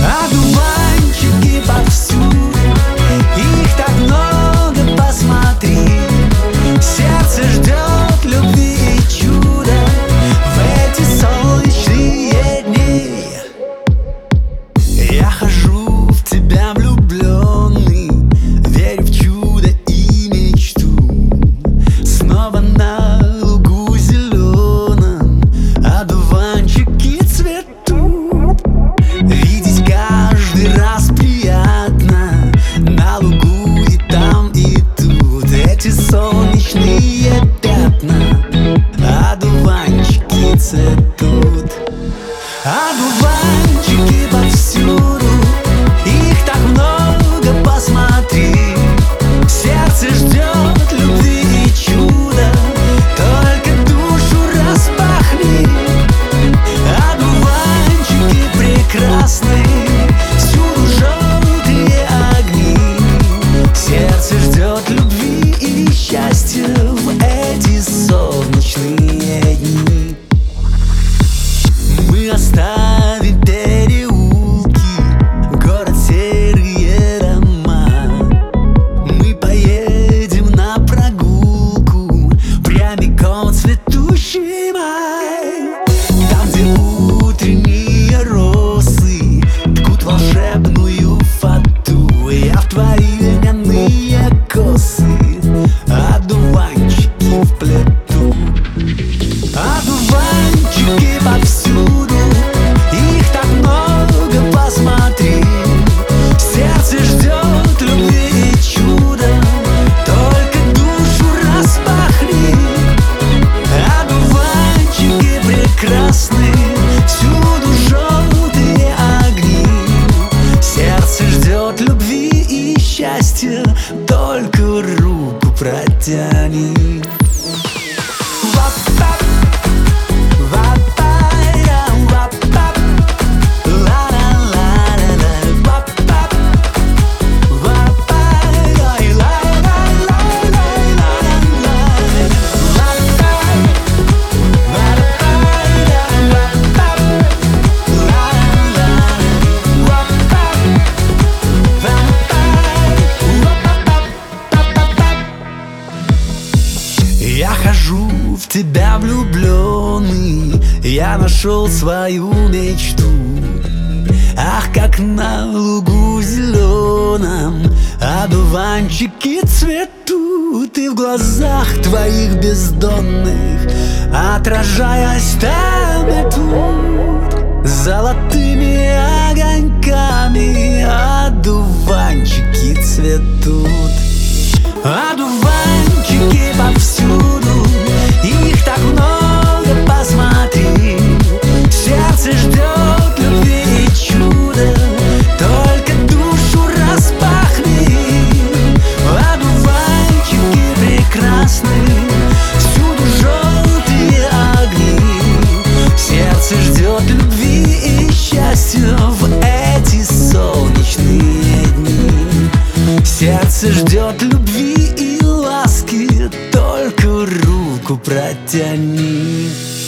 Одуванчики повсюду, их так много, посмотри. Сердце ждет любви и чуда в эти солнечные дни. Я хожу в тебя влюбленный, верю в чудо и мечту. Снова на лугу зеленом одуванчики цветут. Видеть каждый раз приятно на лугу и там, и тут. Эти солнечные пятна, одуванчики цветут. Одуванчики повсюду, их так много, посмотри. Сердце ждет любви и чуда, только душу распахни. Одуванчики прекрасны, всюду желтые огни. Сердце ждет любви и счастья в эти солнечные дни. Мы оставим переулки, город, серые дома. Мы поедем на прогулку прямиком в цветущий май. Там, где утренние росы ткут волшебную фату. Я в твои льняные косы одуванчики вплету. Одуванчики повсюду, их так много, посмотри. Сердце ждет любви и чуда, только душу распахни. Одуванчики прекрасны, всюду желтые огни. Сердце ждет любви и счастья, только руку протяни. Я хожу в тебя влюбленный, я нашел свою мечту. Ах, как на лугу зеленом одуванчики цветут. И в глазах твоих бездонных, отражаясь там и тут, золотыми огоньками одуванчики цветут. Одуванчики повсюду, их так много, посмотри. Сердце ждет любви и чуда, только душу распахни. Одуванчики прекрасны, всюду желтые огни. Сердце ждет любви и счастья в эти солнечные дни. Сердце ждет любви и ласки, только руку протяни.